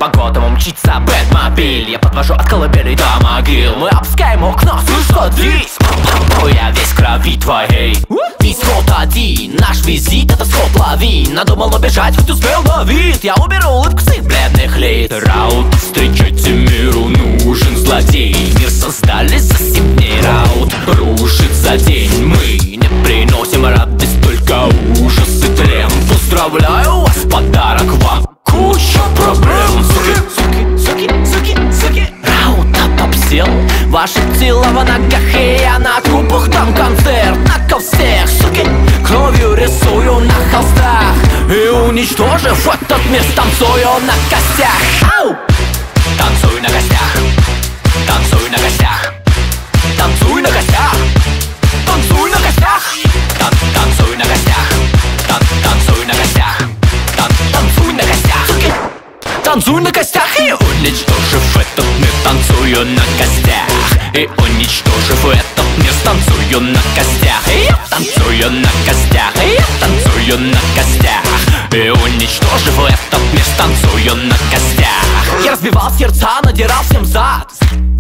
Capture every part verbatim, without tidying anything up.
По Готэму мчится Бэтмобиль. Я подвожу от колыбели до могил. Мы опускаем окна, слышь, садись. Я весь в крови твоей. Исход один, наш визит — это сход лавин. Надумал убежать, хоть успел на вид. Я уберу улыбку с их бледных лиц. Раут, встречайте миру нужен злодей. Мир создали за семь дней. Раут рушит за день. Мы не приносим радость, только ужас и тлен. Поздравляю вас, подарок вам куча проблем. Суки, суки, суки, суки, суки. Раут обсел ваши тела в ногах, и я на трупах дам концерт. Накол всех, суки, кровью рисую на холстах. И уничтожив этот мир, станцую на костях. Ау! Танцуй на костях, танцуй на костях, танцуй на костях, танцуй на костях, Тан танцуй на костях, Тан танцуй на костях, Тан танцуй на костях, суки. Танцуй на костях и уничтожив этот мир, танцую на костях. И уничтожив этот мир, танцую на костях. И я танцую на костях, и я танцую на костях. И уничтожив этот мир, танцую на костях. Я разбивал сердца, надирал всем зад.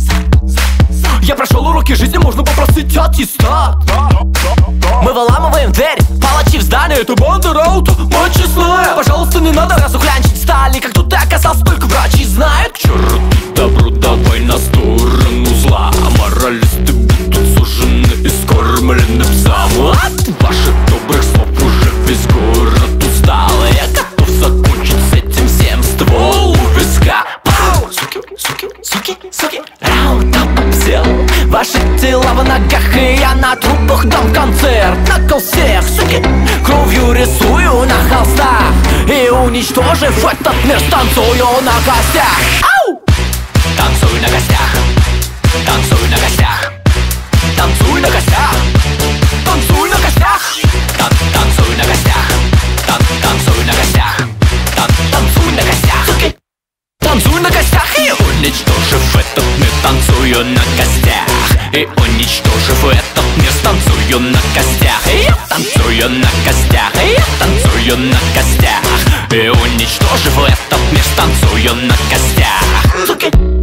Я прошел уроки жизни, можно попросить аттестат. Мы выламываем дверь, палачи в здании. Это банда Раута, мать честная. Пожалуйста, не надо разухлянчить стали. Как тут ты оказался, только врачи знают. К черту добру, давай на сторону зла. Моралисты будут сужены и скормлены псам. От ваших добрых слов уже весь город устал. Я готов закончить с этим всем, ствол у виска. Пау! Суки, суки, суки, суки. Раута попсел ваши тела в ногах, и я на трупах дам концерт. Накол всех, суки, кровью рисую на холстах. И уничтожив этот мир, станцую на костях. Ау! Танцуй на костях, танцуй на костях, танцуй на костях, танцуй на костях, Тан танцуй на костях, Тан танцуй на костях, Тан танцуй на костях, суки. Танцуй на костях и уничтожив этот мир, танцую на костях. И уничтожив этот мир, танцую на костях. И я танцую на костях, и я танцую на костях. И уничтожив этот мир, танцую на костях, суки.